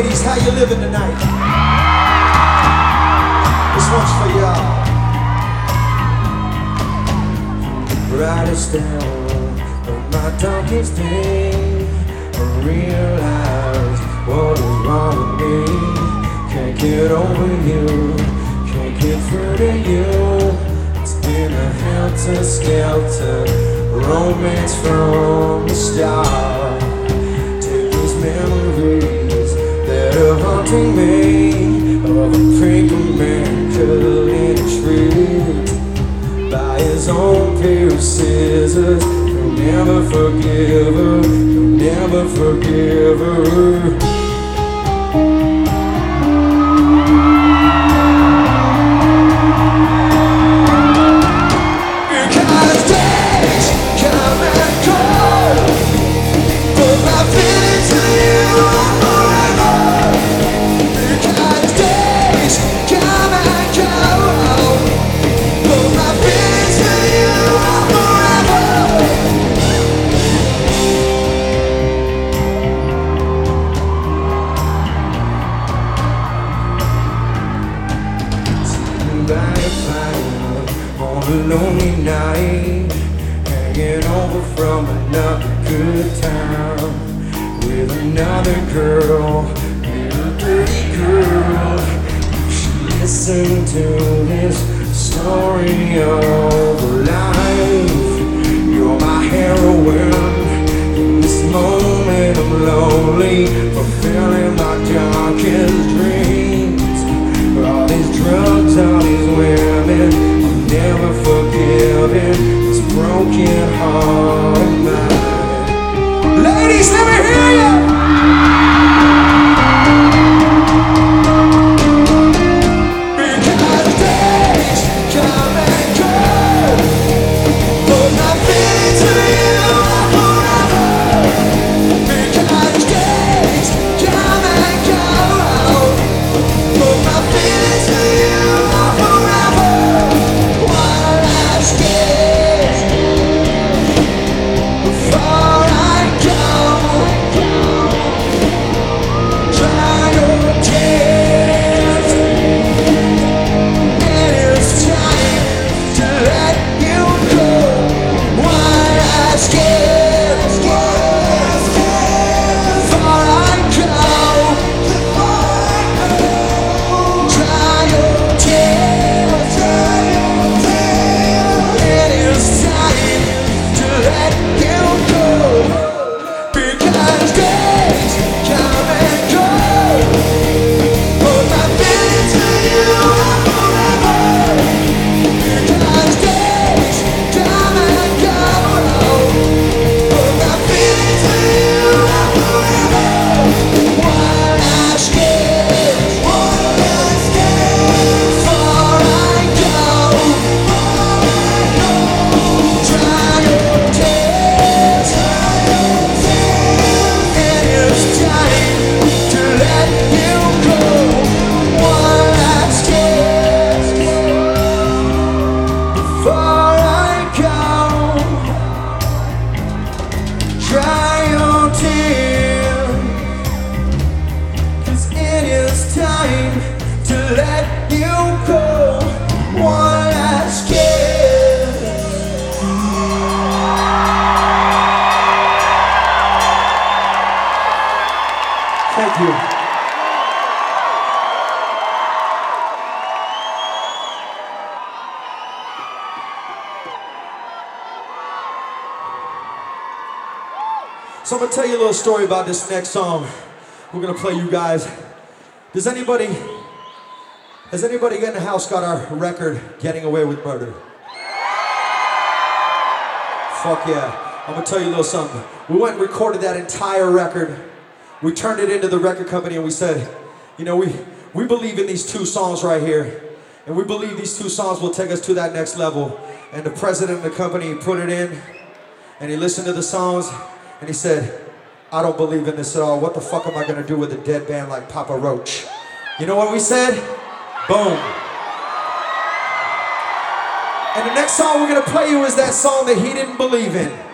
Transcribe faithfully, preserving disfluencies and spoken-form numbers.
ladies, how you living tonight? This one's for y'all. Brightest hour of my darkest day, I realize what is wrong with me. Can't get over you, can't get through to you. It's been a helter-skelter romance from the start. Take these memories that are haunting me of a pringle man cut in a tree by his own pair of scissors. He'll never forgive her, he'll never forgive her. On a lonely night, hanging over from another good time with another girl, little dirty girl. She listened to this story of life. You're my heroine. In this moment I'm lonely, fulfilling my darkest dreams. All these drugs, all these women, never forgiven this broken heart of mine. Ladies, let me hear you! Because days come and go, but my feelings for you are forever. Because days come and go, but my feelings for you are forever. Thank you. So I'm gonna tell you a little story about this next song we're gonna play you guys. Does anybody, has anybody in the house got our record, Getting Away with Murder? Fuck yeah. I'm gonna tell you a little something. We went and recorded that entire record. We turned it into the record company and we said, you know, we, we believe in these two songs right here. And we believe these two songs will take us to that next level. And the president of the company put it in and he listened to the songs and he said, I don't believe in this at all. What the fuck am I gonna do with a dead band like Papa Roach? You know what we said? Boom. And the next song we're gonna play you is that song that he didn't believe in.